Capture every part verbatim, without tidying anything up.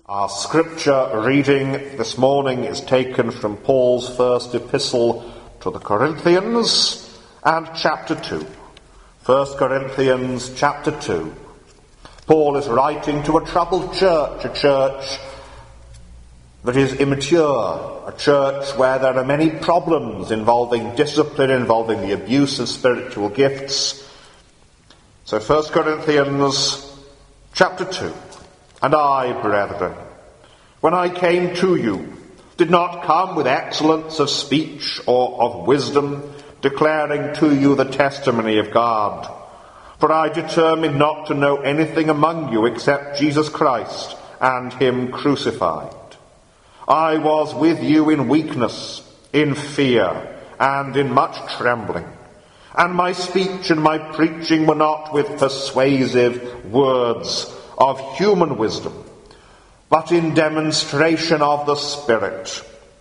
Our scripture reading this morning is taken from Paul's first epistle to the Corinthians and chapter two. First Corinthians chapter two. Paul is writing to a troubled church, a church that is immature, a church where there are many problems involving discipline, involving the abuse of spiritual gifts. So First Corinthians chapter two. And I, brethren, when I came to you, did not come with excellence of speech or of wisdom, declaring to you the testimony of God. For I determined not to know anything among you except Jesus Christ and him crucified. I was with you in weakness, in fear, and in much trembling. And my speech and my preaching were not with persuasive words of human wisdom, but in demonstration of the Spirit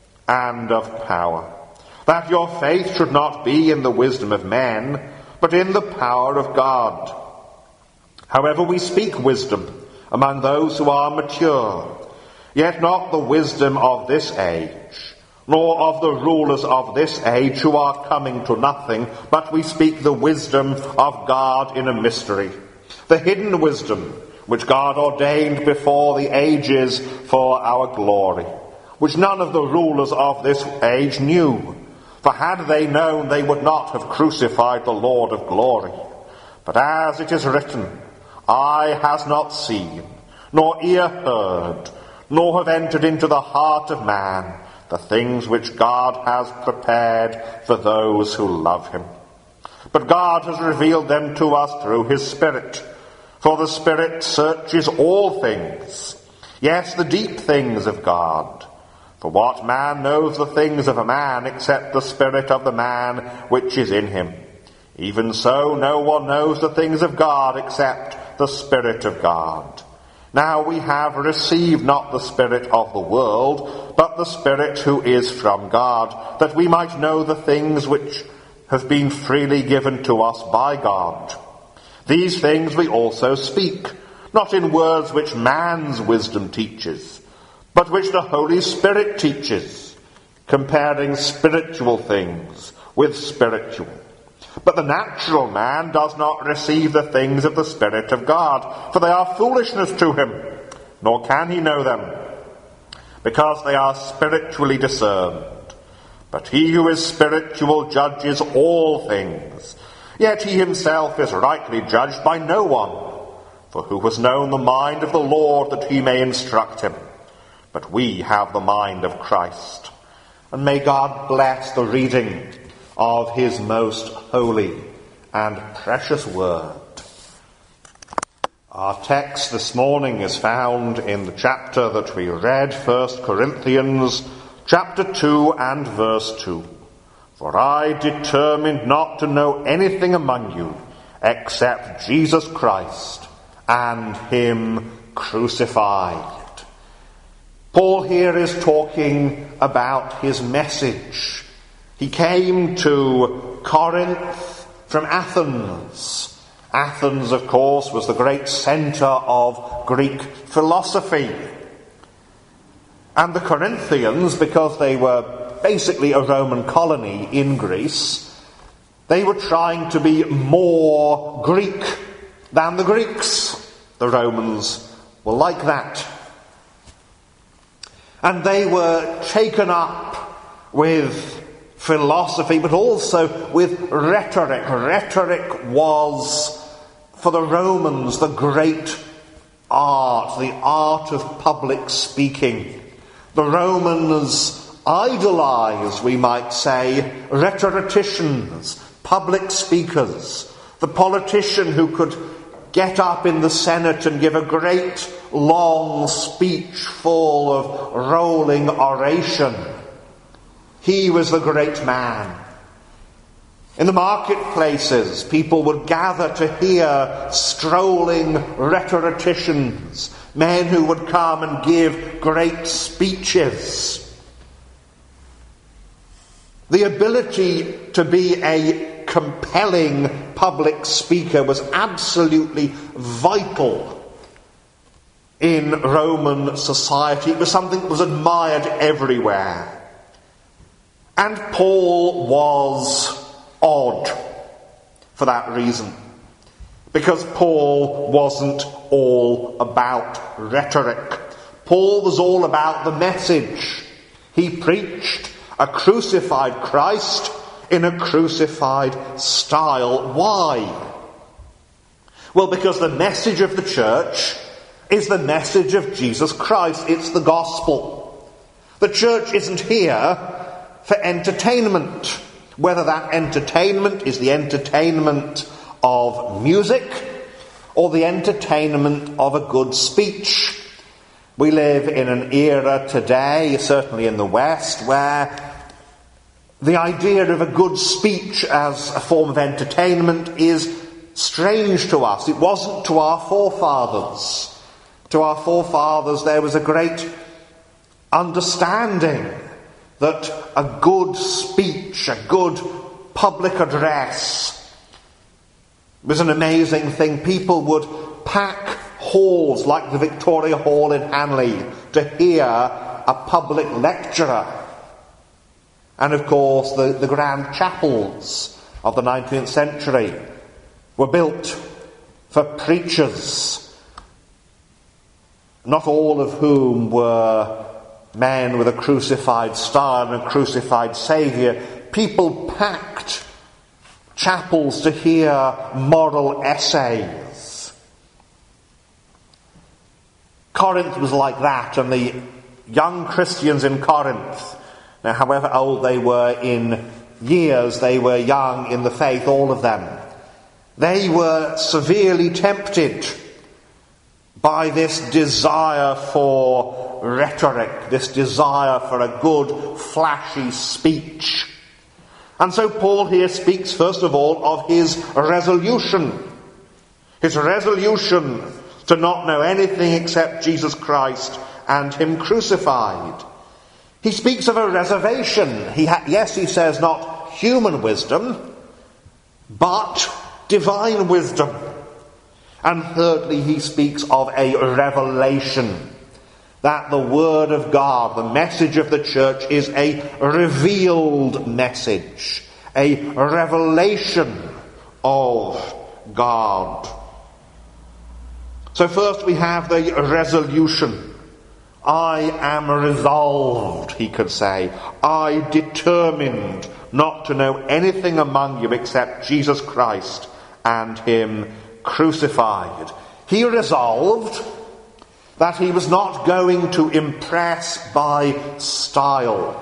and of power, that your faith should not be in the wisdom of men, but in the power of God. However, we speak wisdom among those who are mature, yet not the wisdom of this age, nor of the rulers of this age who are coming to nothing, but we speak the wisdom of God in a mystery, the hidden wisdom which God ordained before the ages for our glory, which none of the rulers of this age knew. For had they known, they would not have crucified the Lord of glory. But as it is written, eye has not seen, nor ear heard, nor have entered into the heart of man the things which God has prepared for those who love him. But God has revealed them to us through his Spirit. For the Spirit searches all things, yes, the deep things of God. For what man knows the things of a man except the spirit of the man which is in him? Even so, no one knows the things of God except the Spirit of God. Now we have received not the spirit of the world, but the Spirit who is from God, that we might know the things which have been freely given to us by God. These things we also speak, not in words which man's wisdom teaches, but which the Holy Spirit teaches, comparing spiritual things with spiritual. But the natural man does not receive the things of the Spirit of God, for they are foolishness to him, nor can he know them, because they are spiritually discerned. But he who is spiritual judges all things, yet he himself is rightly judged by no one. For who has known the mind of the Lord that he may instruct him? But we have the mind of Christ. And may God bless the reading of his most holy and precious word. Our text this morning is found in the chapter that we read, First Corinthians chapter two and verse two. For I determined not to know anything among you except Jesus Christ and him crucified. Paul here is talking about his message. He came to Corinth from Athens. Athens, of course, was the great centre of Greek philosophy. And the Corinthians, because they were basically a Roman colony in Greece, they were trying to be more Greek than the Greeks. The Romans were like that. And they were taken up with philosophy, but also with rhetoric. Rhetoric was, for the Romans, the great art, the art of public speaking. The Romans idolize, we might say, rhetoricians, public speakers, the politician who could get up in the Senate and give a great long speech full of rolling oration. He was the great man. In the marketplaces, people would gather to hear strolling rhetoricians, men who would come and give great speeches. The ability to be a compelling public speaker was absolutely vital in Roman society. It was something that was admired everywhere. And Paul was odd for that reason. Because Paul wasn't all about rhetoric. Paul was all about the message. He preached a crucified Christ in a crucified style. Why? Well, because the message of the church is the message of Jesus Christ. It's the gospel. The church isn't here for entertainment. Whether that entertainment is the entertainment of music or the entertainment of a good speech. We live in an era today, certainly in the West, where the idea of a good speech as a form of entertainment is strange to us. It wasn't to our forefathers. To our forefathers there was a great understanding that a good speech, a good public address was an amazing thing. People would pack halls like the Victoria Hall in Hanley to hear a public lecturer. And of course the, the grand chapels of the nineteenth century were built for preachers, not all of whom were men with a crucified star and a crucified Saviour. People packed chapels to hear moral essays. Corinth was like that, and the young Christians in Corinth, now however old they were in years, they were young in the faith, all of them. They were severely tempted by this desire for rhetoric, this desire for a good, flashy speech. And so Paul here speaks first of all of his resolution. His resolution to not know anything except Jesus Christ and him crucified. He speaks of a reservation. He ha- yes, he says not human wisdom, but divine wisdom. And thirdly, he speaks of a revelation. That the Word of God, the message of the church, is a revealed message. A revelation of God. So first we have the resolution. I am resolved, he could say. I determined not to know anything among you except Jesus Christ and him crucified. He resolved that he was not going to impress by style.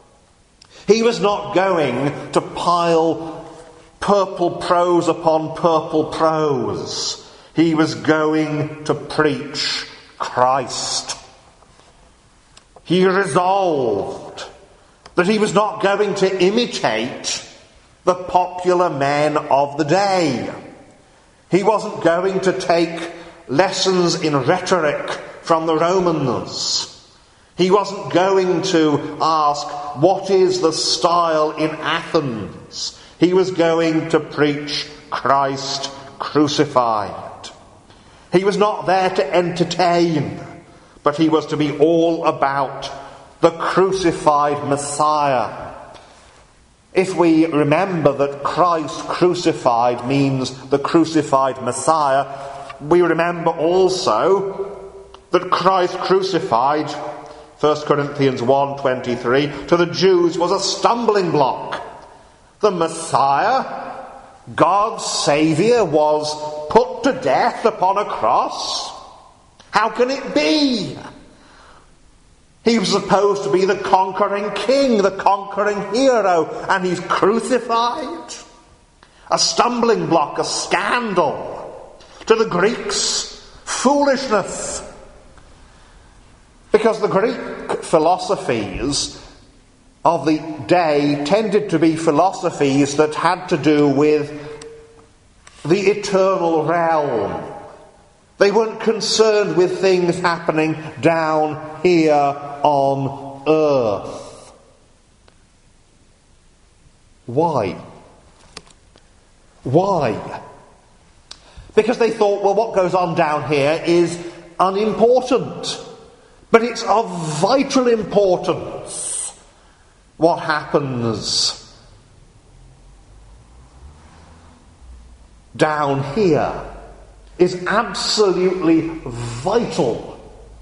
He was not going to pile purple prose upon purple prose. He was going to preach Christ. He resolved that he was not going to imitate the popular men of the day. He wasn't going to take lessons in rhetoric from the Romans. He wasn't going to ask, what is the style in Athens? He was going to preach Christ crucified. He was not there to entertain, but he was to be all about the crucified Messiah. If we remember that Christ crucified means the crucified Messiah, we remember also that Christ crucified, First Corinthians one twenty-three, to the Jews was a stumbling block. The Messiah, God's Saviour, was put to death upon a cross. How can it be? He was supposed to be the conquering king, the conquering hero, and he's crucified. A stumbling block, a scandal. To the Greeks, foolishness. Because the Greek philosophies of the day tended to be philosophies that had to do with the eternal realm. They weren't concerned with things happening down here on earth. Why? Why? Because they thought, well, what goes on down here is unimportant. But it's of vital importance what happens down here is absolutely vital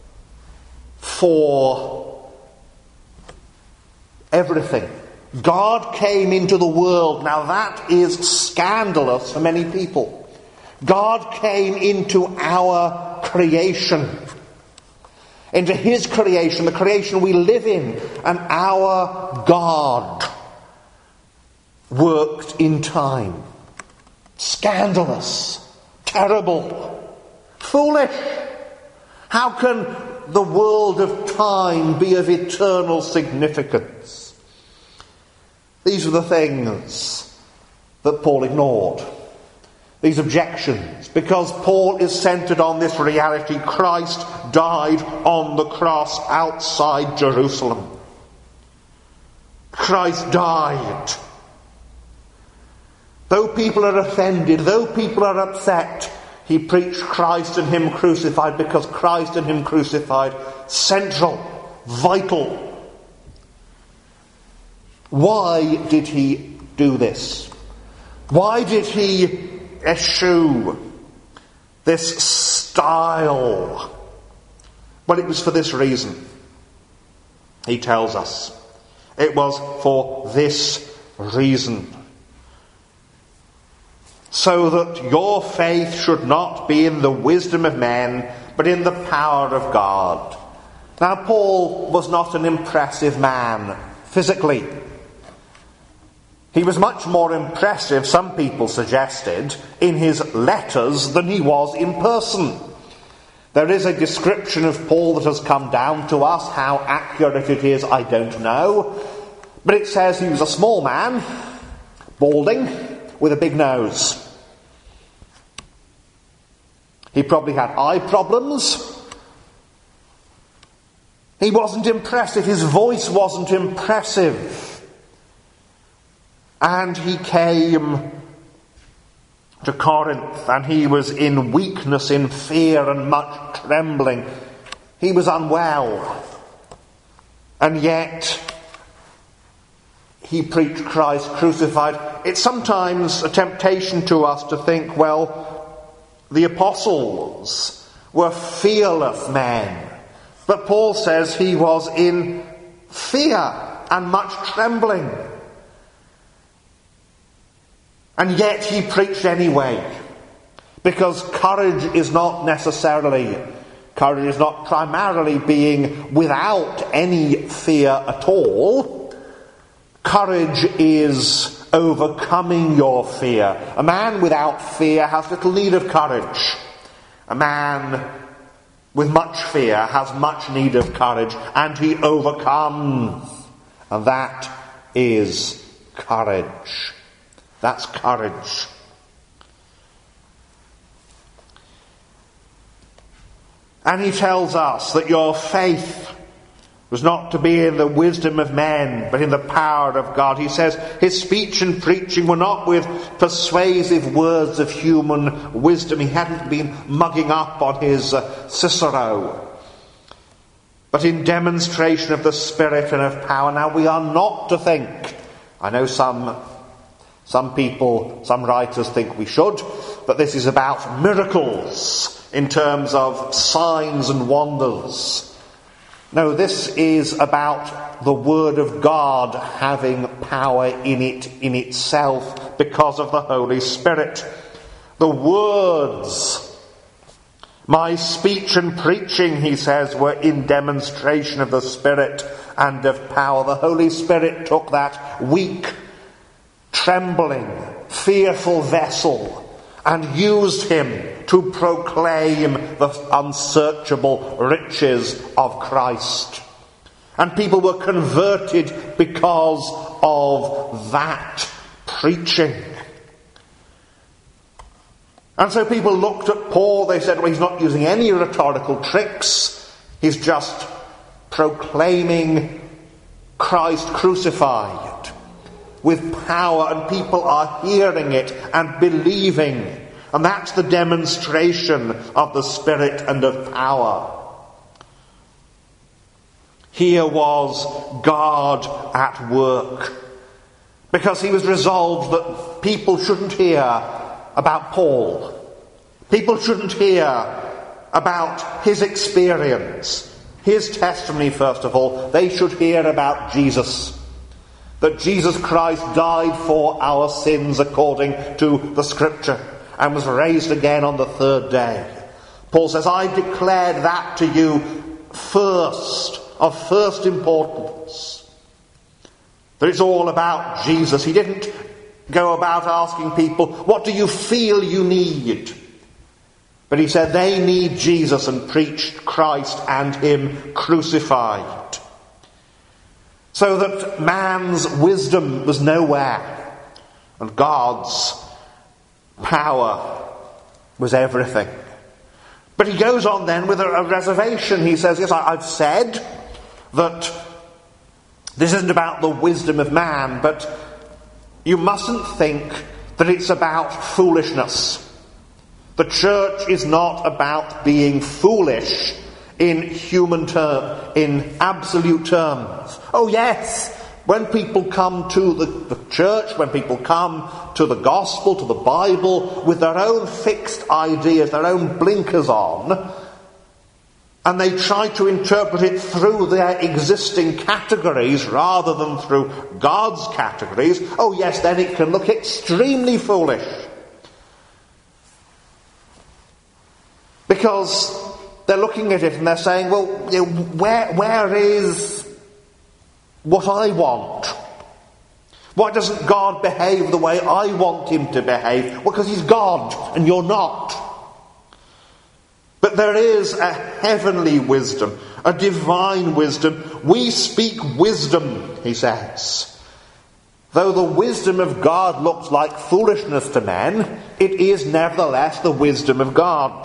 for everything. God came into the world. Now that is scandalous for many people. God came into our creation, into his creation, the creation we live in, and our God worked in time. Scandalous, terrible, foolish. How can the world of time be of eternal significance? These are the things that Paul ignored. These objections, because Paul is centered on this reality. Christ died on the cross outside Jerusalem. Christ died. Though people are offended, though people are upset, he preached Christ and him crucified, because Christ and him crucified, central, vital. Why did he do this? Why did he eschew this style? Well, it was for this reason. He tells us. It was for this reason. So that your faith should not be in the wisdom of men, but in the power of God. Now, Paul was not an impressive man physically. He was much more impressive, some people suggested, in his letters than he was in person. There is a description of Paul that has come down to us. How accurate it is, I don't know. But it says he was a small man, balding, with a big nose. He probably had eye problems. He wasn't impressive. His voice wasn't impressive. And he came to Corinth, and he was in weakness, in fear, and much trembling. He was unwell. And yet, he preached Christ crucified. It's sometimes a temptation to us to think, well, the apostles were fearless men. But Paul says he was in fear and much trembling. And yet he preached anyway. Because courage is not necessarily, courage is not primarily being without any fear at all. Courage is overcoming your fear. A man without fear has little need of courage. A man with much fear has much need of courage, and he overcomes. And that is courage. That's courage. And he tells us that your faith was not to be in the wisdom of men, but in the power of God. He says his speech and preaching were not with persuasive words of human wisdom. He hadn't been mugging up on his uh, Cicero, but in demonstration of the Spirit and of power. Now, we are not to think, I know some Some people, some writers think we should, but this is about miracles in terms of signs and wonders. No, this is about the Word of God having power in it, in itself, because of the Holy Spirit. The words, my speech and preaching, he says, were in demonstration of the Spirit and of power. The Holy Spirit took that weak, trembling, fearful vessel and used him to proclaim the unsearchable riches of Christ. And people were converted because of that preaching. And so people looked at Paul, they said, well, he's not using any rhetorical tricks. He's just proclaiming Christ crucified with power, and people are hearing it and believing. And that's the demonstration of the Spirit and of power. Here was God at work, because he was resolved that people shouldn't hear about Paul. People shouldn't hear about his experience, his testimony first of all. They should hear about Jesus. That Jesus Christ died for our sins according to the Scripture and was raised again on the third day. Paul says, I declared that to you first, of first importance. That it's all about Jesus. He didn't go about asking people, what do you feel you need? But he said they need Jesus, and preached Christ and him crucified. So that man's wisdom was nowhere, and God's power was everything. But he goes on then with a, a reservation. He says, yes, I, I've said that this isn't about the wisdom of man, but you mustn't think that it's about foolishness. The church is not about being foolish in human terms, in absolute terms. Oh yes, when people come to the, the church, when people come to the gospel, to the Bible, with their own fixed ideas, their own blinkers on, and they try to interpret it through their existing categories rather than through God's categories, oh yes, then it can look extremely foolish. Because they're looking at it and they're saying, well, you know, where where is what I want? Why doesn't God behave the way I want him to behave? Well, because he's God and you're not. But there is a heavenly wisdom, a divine wisdom. We speak wisdom, he says. Though the wisdom of God looks like foolishness to men, it is nevertheless the wisdom of God.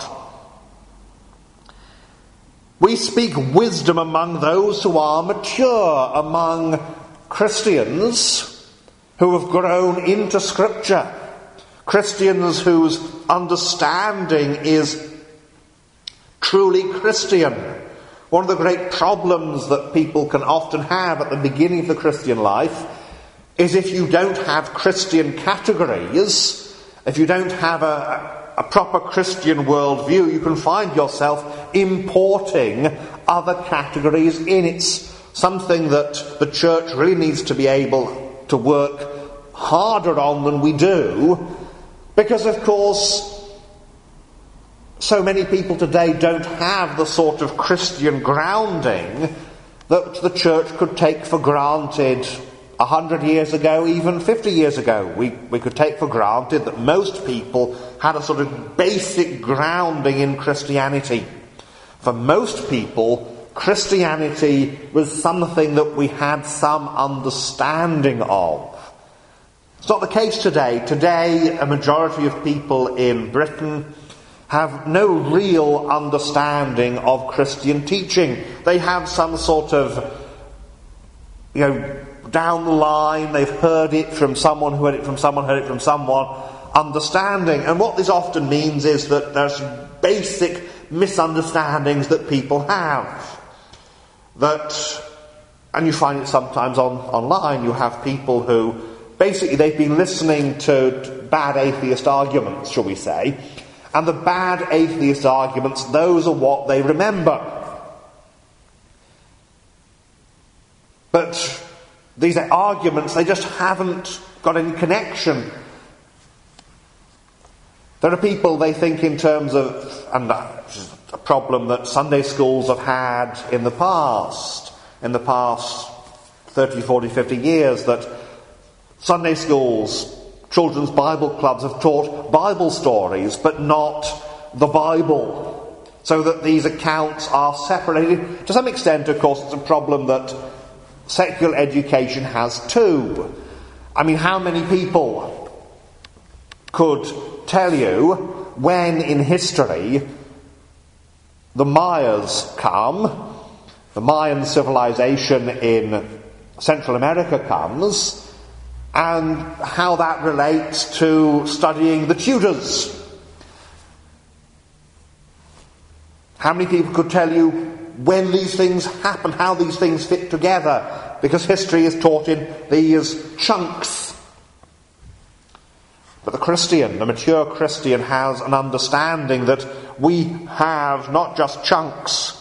We speak wisdom among those who are mature, among Christians who have grown into Scripture. Christians whose understanding is truly Christian. One of the great problems that people can often have at the beginning of the Christian life is if you don't have Christian categories, if you don't have a a proper Christian worldview, you can find yourself importing other categories in. It's something that the church really needs to be able to work harder on than we do, because of course so many people today don't have the sort of Christian grounding that the church could take for granted a hundred years ago, even fifty years ago. We, we could take for granted that most people had a sort of basic grounding in Christianity. For most people, Christianity was something that we had some understanding of. It's not the case today. Today, a majority of people in Britain have no real understanding of Christian teaching. They have some sort of, you know, down the line, they've heard it from someone who heard it from someone, heard it from someone, understanding. And what this often means is that there's basic misunderstandings that people have. That, and you find it sometimes on online, you have people who, basically they've been listening to bad atheist arguments, shall we say, and the bad atheist arguments, those are what they remember. But these arguments, they just haven't got any connection. There are people, they think in terms of, and this is a problem that Sunday schools have had in the past, in the past thirty, forty, fifty years, that Sunday schools, children's Bible clubs have taught Bible stories, but not the Bible, so that these accounts are separated. To some extent, of course, it's a problem that secular education has too. I mean, how many people could tell you when in history the Mayas come, the Mayan civilization in Central America comes, and how that relates to studying the Tudors? How many people could tell you when these things happen, how these things fit together? Because history is taught in these chunks. But the Christian, the mature Christian, has an understanding that we have not just chunks,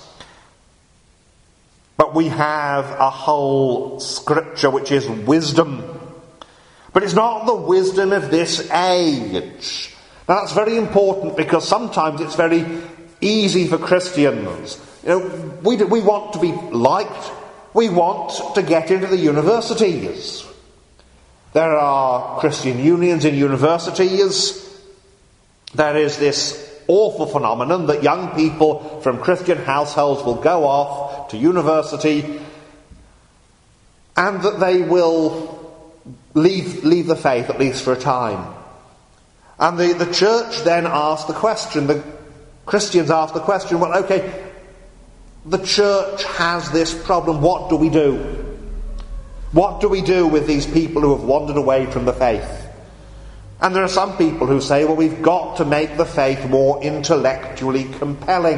but we have a whole scripture which is wisdom. But it's not the wisdom of this age. Now that's very important, because sometimes it's very easy for Christians. You know, we, we want to be liked. We want to get into the universities. There are Christian unions in universities. There is this awful phenomenon that young people from Christian households will go off to university and that they will leave, leave the faith, at least for a time. And the, the church then asks the question, the Christians ask the question, well, okay, the church has this problem, what do we do? What do we do with these people who have wandered away from the faith? And there are some people who say, well, we've got to make the faith more intellectually compelling.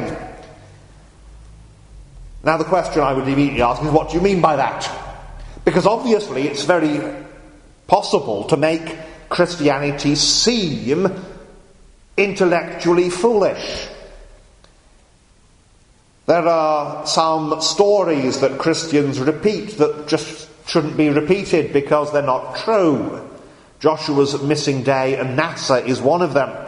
Now the question I would immediately ask is, what do you mean by that? Because obviously it's very possible to make Christianity seem intellectually foolish. There are some stories that Christians repeat that just shouldn't be repeated because they're not true. Joshua's missing day and NASA is one of them.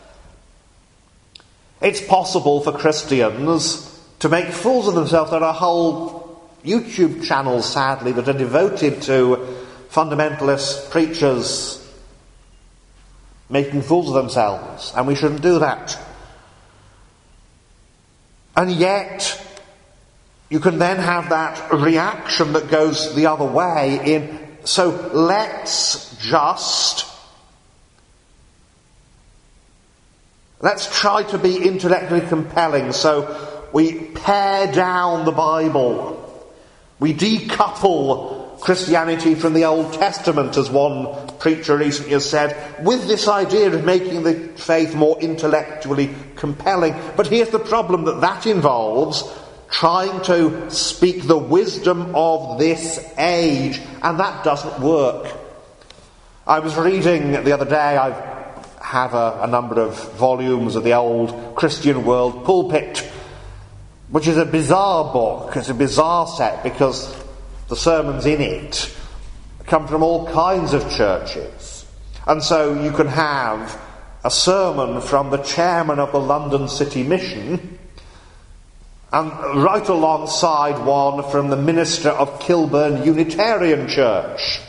It's possible for Christians to make fools of themselves. There are whole YouTube channels, sadly, that are devoted to fundamentalist preachers making fools of themselves, and we shouldn't do that. And yet, you can then have that reaction that goes the other way in, so let's just, let's try to be intellectually compelling, so we pare down the Bible. We decouple Christianity from the Old Testament, as one preacher recently has said, with this idea of making the faith more intellectually compelling. But here's the problem that that involves: trying to speak the wisdom of this age, and that doesn't work. I was reading the other day, I have a, a number of volumes of the Old Christian World Pulpit, which is a bizarre book. It's a bizarre set because the sermons in it come from all kinds of churches. And so you can have a sermon from the chairman of the London City Mission, and right alongside one from the minister of Kilburn Unitarian Church.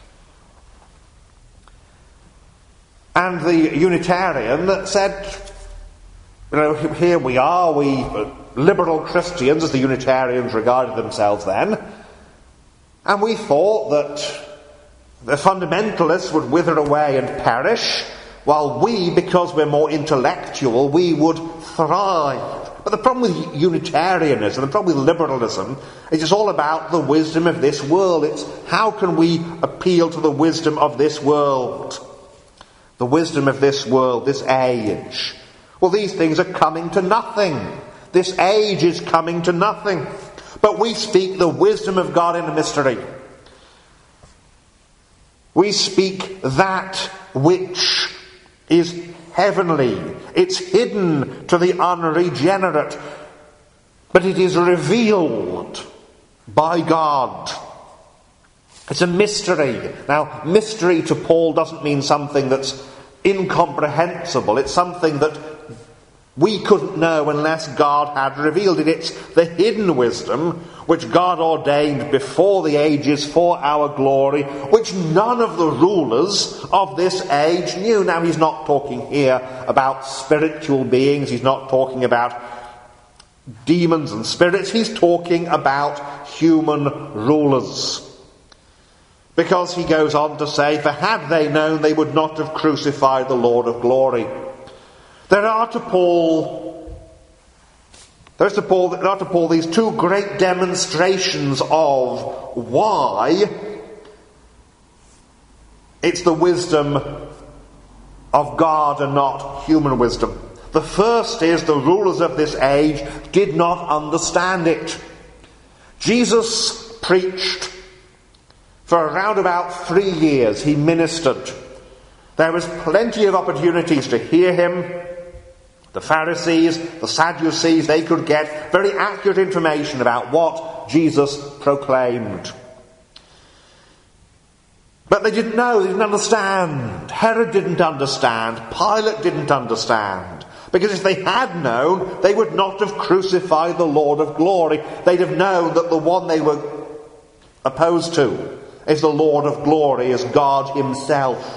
And the Unitarian said, you know, here we are, we liberal Christians, as the Unitarians regarded themselves then, and we thought that the fundamentalists would wither away and perish, while we, because we're more intellectual, we would thrive. But the problem with Unitarianism, the problem with liberalism, is it's all about the wisdom of this world. It's how can we appeal to the wisdom of this world? The wisdom of this world, this age. Well, these things are coming to nothing. This age is coming to nothing. But we speak the wisdom of God in a mystery. We speak that which is heavenly. It's hidden to the unregenerate, but it is revealed by God. It's a mystery. Now, mystery to Paul doesn't mean something that's incomprehensible. It's something that we couldn't know unless God had revealed it. It's the hidden wisdom which God ordained before the ages for our glory, which none of the rulers of this age knew. Now, he's not talking here about spiritual beings. He's not talking about demons and spirits. He's talking about human rulers. Because he goes on to say, for had they known, they would not have crucified the Lord of glory. There are to Paul, there's to Paul, there are to Paul these two great demonstrations of why it's the wisdom of God and not human wisdom. The first is the rulers of this age did not understand it. Jesus preached for around about three years. He ministered. There was plenty of opportunities to hear him. The Pharisees, the Sadducees, they could get very accurate information about what Jesus proclaimed. But they didn't know, they didn't understand. Herod didn't understand. Pilate didn't understand. Because if they had known, they would not have crucified the Lord of glory. They'd have known that the one they were opposed to is the Lord of glory, is God himself.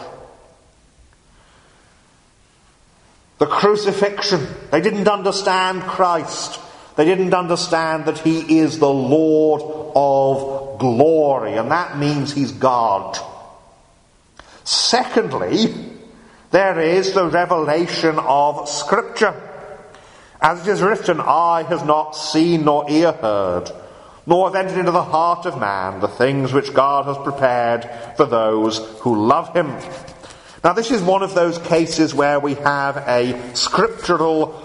The crucifixion. They didn't understand Christ. They didn't understand that he is the Lord of glory, and that means he's God. Secondly, there is the revelation of Scripture. As it is written, eye has not seen nor ear heard, nor have entered into the heart of man the things which God has prepared for those who love him. Now, this is one of those cases where we have a scriptural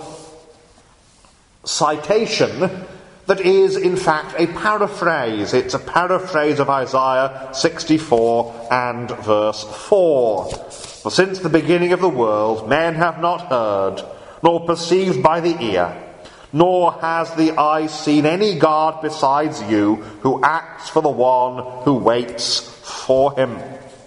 citation that is, in fact, a paraphrase. It's a paraphrase of Isaiah sixty-four and verse four. For since the beginning of the world, men have not heard, nor perceived by the ear, nor has the eye seen any God besides you, who acts for the one who waits for him.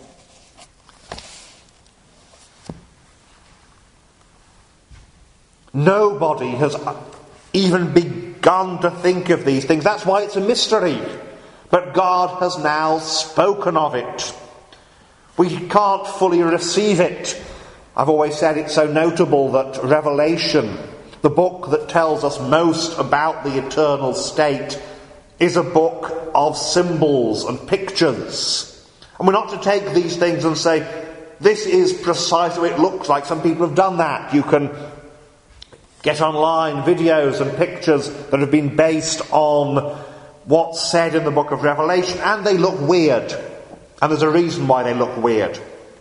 Nobody has even begun to think of these things. That's why it's a mystery. But God has now spoken of it. We can't fully receive it. I've always said it's so notable that Revelation, the book that tells us most about the eternal state, is a book of symbols and pictures. And we're not to take these things and say, this is precisely what it looks like. Some people have done that. You can get online videos and pictures that have been based on what's said in the book of Revelation, and they look weird. And there's a reason why they look weird.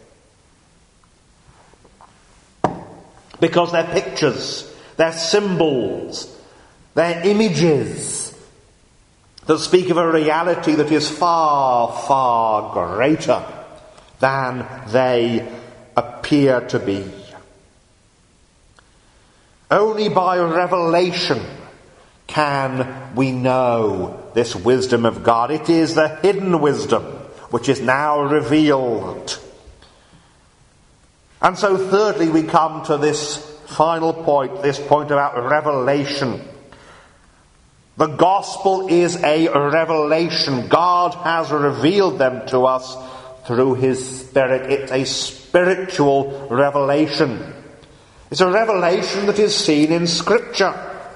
Because they're pictures, they're symbols, they're images that speak of a reality that is far, far greater than they appear to be. Only by revelation can we know this wisdom of God. It is the hidden wisdom which is now revealed. And so thirdly, we come to this final point, this point about revelation. The gospel is a revelation. God has revealed them to us through his Spirit. It's a spiritual revelation. It's a revelation that is seen in Scripture.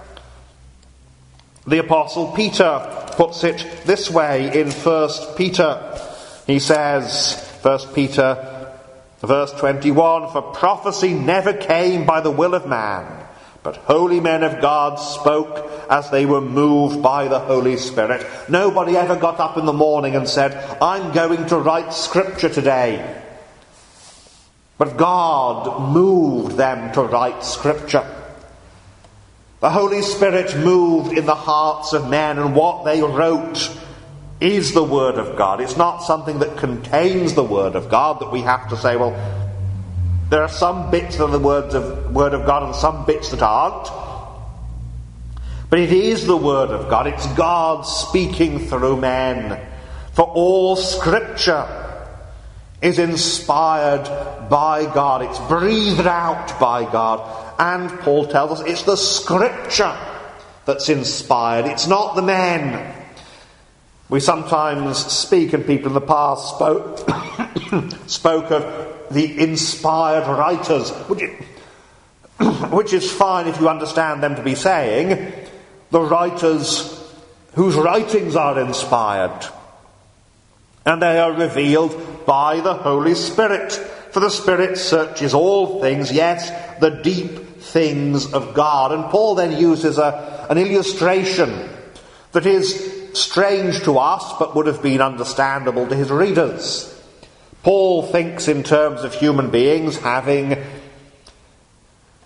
The Apostle Peter puts it this way in First Peter. He says, First Peter, verse twenty-one, for prophecy never came by the will of man, but holy men of God spoke as they were moved by the Holy Spirit. Nobody ever got up in the morning and said, I'm going to write Scripture today. But God moved them to write Scripture. The Holy Spirit moved in the hearts of men, and what they wrote is the Word of God. It's not something that contains the Word of God that we have to say, well, there are some bits of the words of Word of God and some bits that aren't. But it is the Word of God. It's God speaking through men. For all Scripture is inspired by God. It's breathed out by God. And Paul tells us it's the Scripture that's inspired. It's not the men. We sometimes speak, and people in the past spoke, spoke of the inspired writers, which, which is fine if you understand them to be saying the writers whose writings are inspired. And they are revealed by the Holy Spirit. For the Spirit searches all things, yes, the deep things of God. And Paul then uses a, an illustration that is strange to us, but would have been understandable to his readers. Paul thinks in terms of human beings having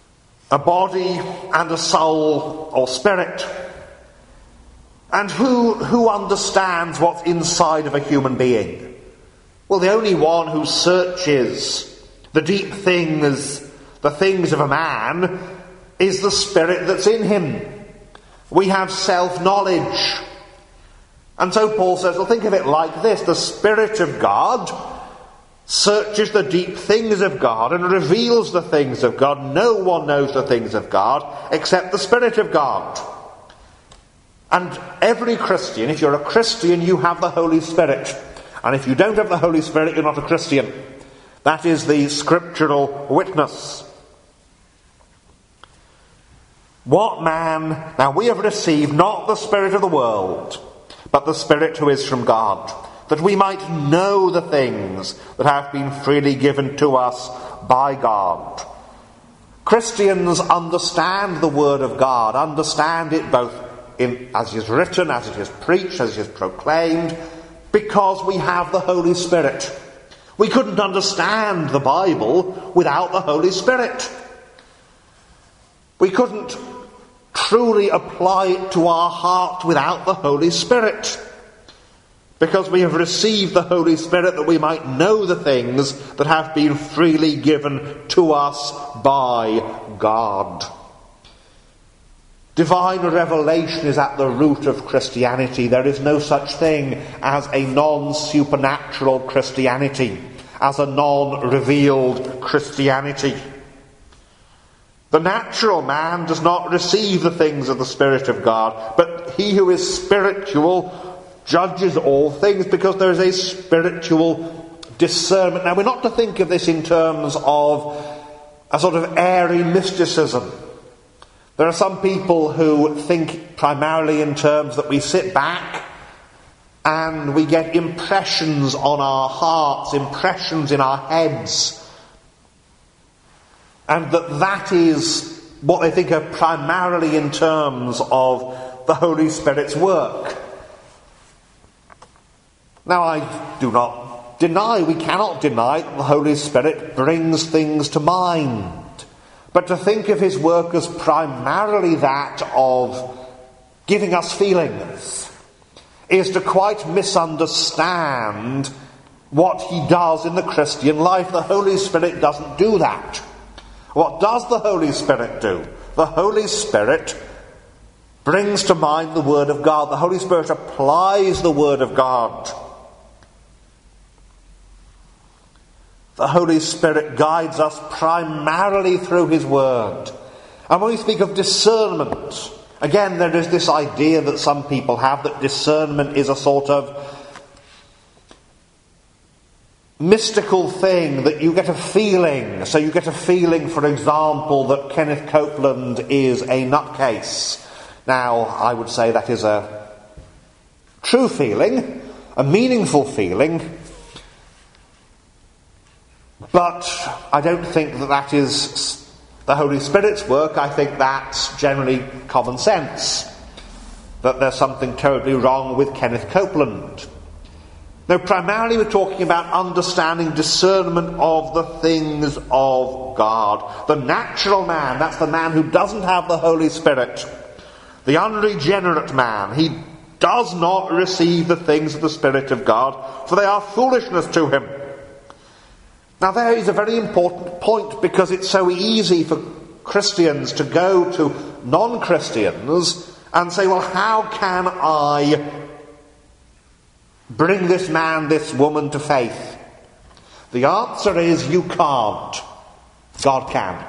a body and a soul or spirit. And who, who understands what's inside of a human being? Well, the only one who searches the deep things, the things of a man, is the spirit that's in him. We have self-knowledge. And so Paul says, well, think of it like this. The Spirit of God searches the deep things of God and reveals the things of God. No one knows the things of God except the Spirit of God. And every Christian, if you're a Christian, you have the Holy Spirit. And if you don't have the Holy Spirit, you're not a Christian. That is the scriptural witness. What man... Now we have received not the spirit of the world, but the Spirit who is from God, that we might know the things that have been freely given to us by God. Christians understand the Word of God, understand it both in, as it is written, as it is preached, as it is proclaimed, because we have the Holy Spirit. We couldn't understand the Bible without the Holy Spirit. We couldn't truly apply it to our heart without the Holy Spirit, because we have received the Holy Spirit that we might know the things that have been freely given to us by God. Divine revelation is at the root of Christianity. There is no such thing as a non-supernatural Christianity, as a non-revealed Christianity. The natural man does not receive the things of the Spirit of God, but he who is spiritual judges all things, because there is a spiritual discernment. Now, we're not to think of this in terms of a sort of airy mysticism. There are some people who think primarily in terms that we sit back and we get impressions on our hearts, impressions in our heads, and that that is what they think of primarily in terms of the Holy Spirit's work. Now, I do not deny, we cannot deny that the Holy Spirit brings things to mind. But to think of his work as primarily that of giving us feelings is to quite misunderstand what he does in the Christian life. The Holy Spirit doesn't do that. What does the Holy Spirit do? The Holy Spirit brings to mind the Word of God. The Holy Spirit applies the Word of God. The Holy Spirit guides us primarily through his Word. And when we speak of discernment, again there is this idea that some people have that discernment is a sort of mystical thing, that you get a feeling. So you get a feeling, for example, that Kenneth Copeland is a nutcase. Now, I would say that is a true feeling, a meaningful feeling, but I don't think that that is the Holy Spirit's work. I think that's generally common sense, that there's something terribly wrong with Kenneth Copeland. Now, primarily we're talking about understanding, discernment of the things of God. The natural man, that's the man who doesn't have the Holy Spirit. The unregenerate man, he does not receive the things of the Spirit of God, for they are foolishness to him. Now, there is a very important point, because it's so easy for Christians to go to non-Christians and say, well, how can I bring this man, this woman to faith? The answer is you can't. God can.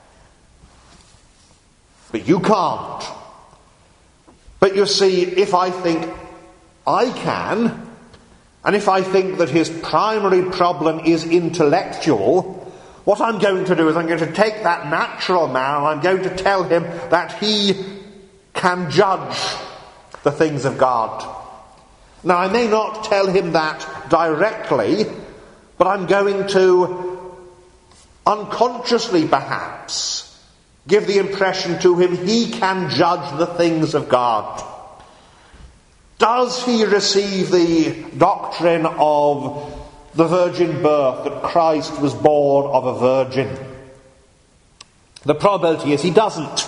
But you can't. But you see, if I think I can, and if I think that his primary problem is intellectual, what I'm going to do is I'm going to take that natural man and I'm going to tell him that he can judge the things of God. Now, I may not tell him that directly, but I'm going to unconsciously perhaps give the impression to him he can judge the things of God. Does he receive the doctrine of the virgin birth, that Christ was born of a virgin? The probability is he doesn't.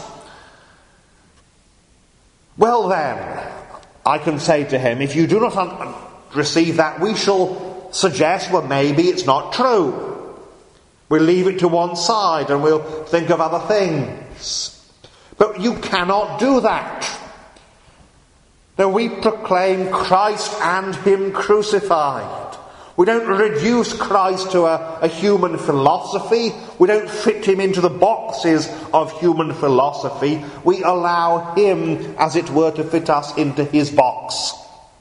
Well then, I can say to him, if you do not un- receive that, we shall suggest, well, maybe it's not true. We'll leave it to one side and we'll think of other things. But you cannot do that. Now, we proclaim Christ and him crucified. We don't reduce Christ to a, a human philosophy. We don't fit him into the boxes of human philosophy. We allow him, as it were, to fit us into his box.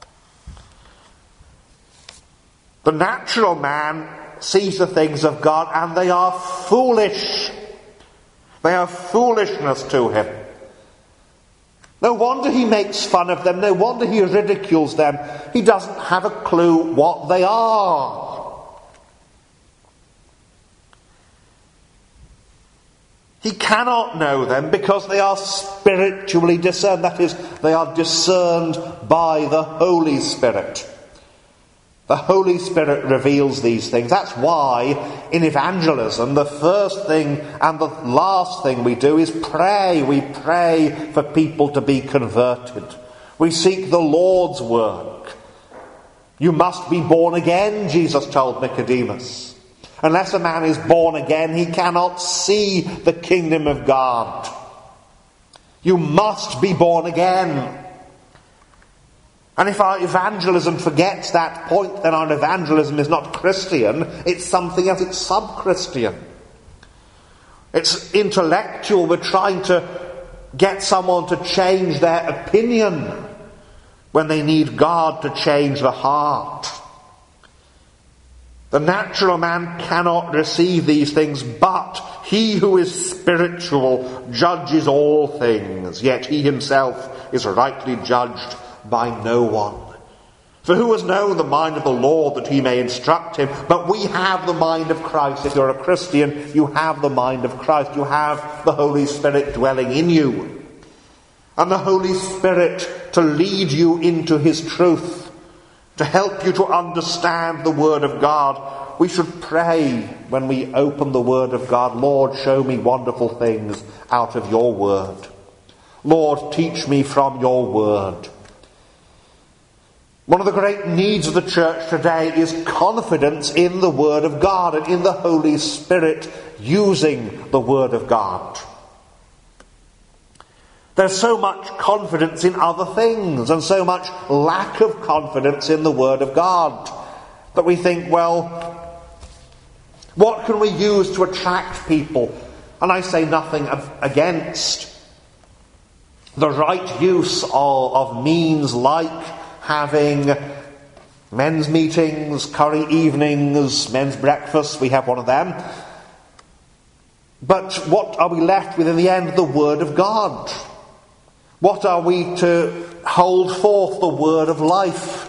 The natural man sees the things of God and they are foolish. They are foolishness to him. No wonder he makes fun of them. No wonder he ridicules them. He doesn't have a clue what they are. He cannot know them because they are spiritually discerned. That is, they are discerned by the Holy Spirit. The Holy Spirit reveals these things. That's why in evangelism the first thing and the last thing we do is pray. We pray for people to be converted. We seek the Lord's work. You must be born again, Jesus told Nicodemus. Unless a man is born again, he cannot see the kingdom of God. You must be born again. And if our evangelism forgets that point, then our evangelism is not Christian. It's something else. It's sub-Christian. It's intellectual. We're trying to get someone to change their opinion when they need God to change the heart. The natural man cannot receive these things, but he who is spiritual judges all things, yet he himself is rightly judged by no one. For who has known the mind of the Lord that he may instruct him? But we have the mind of Christ. If you're a Christian, you have the mind of Christ. You have the Holy Spirit dwelling in you. And the Holy Spirit to lead you into his truth, to help you to understand the Word of God. We should pray when we open the Word of God, Lord, show me wonderful things out of your Word. Lord, teach me from your Word. One of the great needs of the church today is confidence in the Word of God and in the Holy Spirit using the Word of God. There's so much confidence in other things and so much lack of confidence in the Word of God that we think, well, what can we use to attract people? And I say nothing against the right use of, of means like having men's meetings, curry evenings, men's breakfasts. We have one of them. But what are we left with in the end? The Word of God. What are we to hold forth? The Word of life.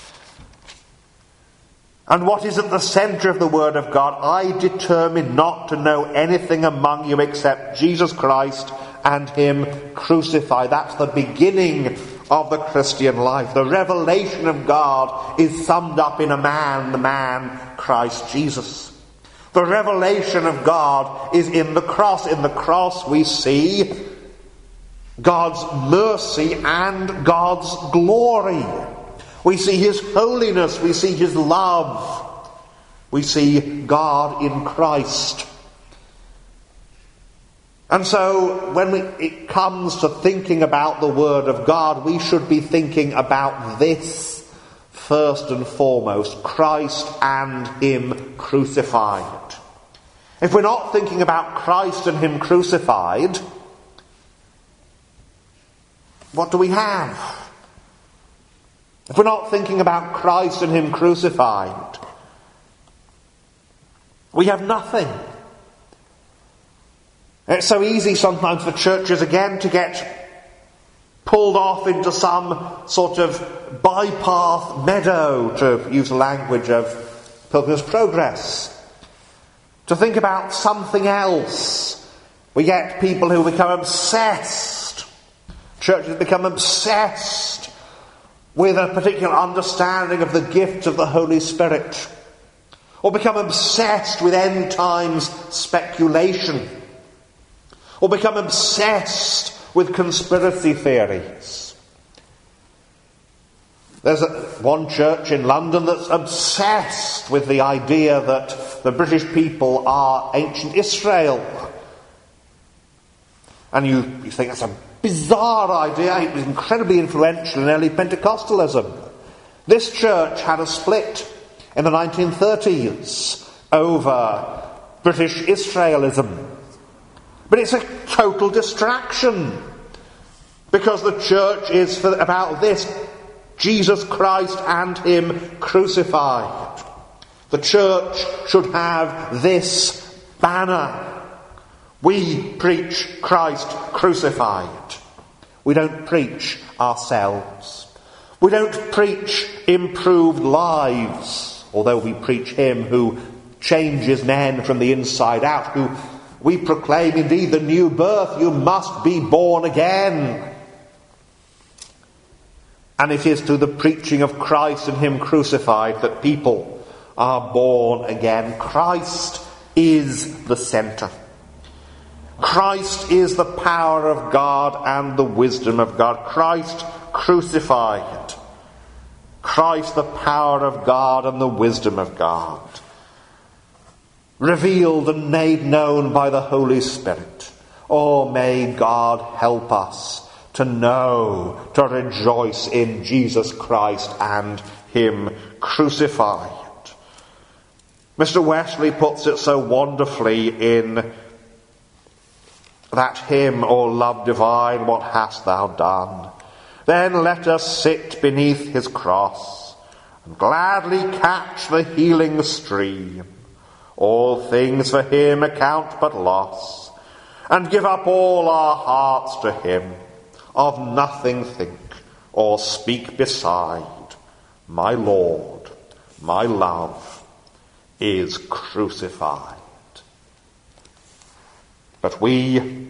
And what is at the centre of the Word of God? I determine not to know anything among you except Jesus Christ and him crucified. That's the beginning of the Christian life. The revelation of God is summed up in a man, the man Christ Jesus. The revelation of God is in the cross. In the cross we see God's mercy and God's glory. We see his holiness. We see his love. We see God in Christ. And so when we, it comes to thinking about the Word of God, we should be thinking about this first and foremost, Christ and him crucified. If we're not thinking about Christ and him crucified, what do we have? If we're not thinking about Christ and him crucified, we have nothing. It's so easy sometimes for churches again to get pulled off into some sort of bypath meadow, to use the language of Pilgrim's Progress, to think about something else. We get people who become obsessed. Churches become obsessed with a particular understanding of the gift of the Holy Spirit, or become obsessed with end times speculation. or become obsessed with conspiracy theories. There's a, one church in London that's obsessed with the idea that the British people are ancient Israel. And you, you think that's a bizarre idea. It was incredibly influential in early Pentecostalism. This church had a split in the nineteen thirties over British Israelism. But it's a total distraction, because the church is for, about this: Jesus Christ and him crucified. The church should have this banner: we preach Christ crucified. We don't preach ourselves. We don't preach improved lives, although we preach him who changes men from the inside out, who we proclaim indeed the new birth. You must be born again. And it is through the preaching of Christ and him crucified that people are born again. Christ is the centre. Christ is the power of God and the wisdom of God. Christ crucified. Christ the power of God and the wisdom of God. Revealed and made known by the Holy Spirit. Oh, may God help us to know, to rejoice in Jesus Christ and him crucified. Mister Wesley puts it so wonderfully in that hymn, O love divine, what hast thou done? Then let us sit beneath his cross and gladly catch the healing stream. All things for him account but loss, and give up all our hearts to him. Of nothing think or speak beside. My Lord, my love, is crucified. But we,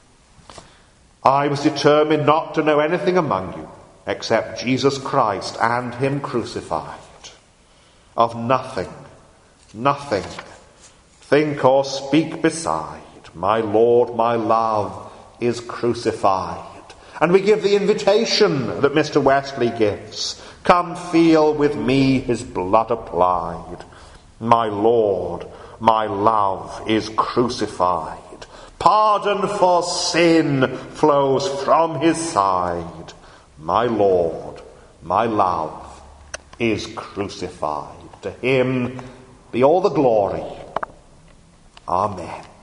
I was determined not to know anything among you except Jesus Christ and him crucified. Of nothing, nothing, think or speak beside. My Lord, my love, is crucified. And we give the invitation that Mister Wesley gives. Come feel with me his blood applied. My Lord, my love, is crucified. Pardon for sin flows from his side. My Lord, my love, is crucified. To him be all the glory. Amen.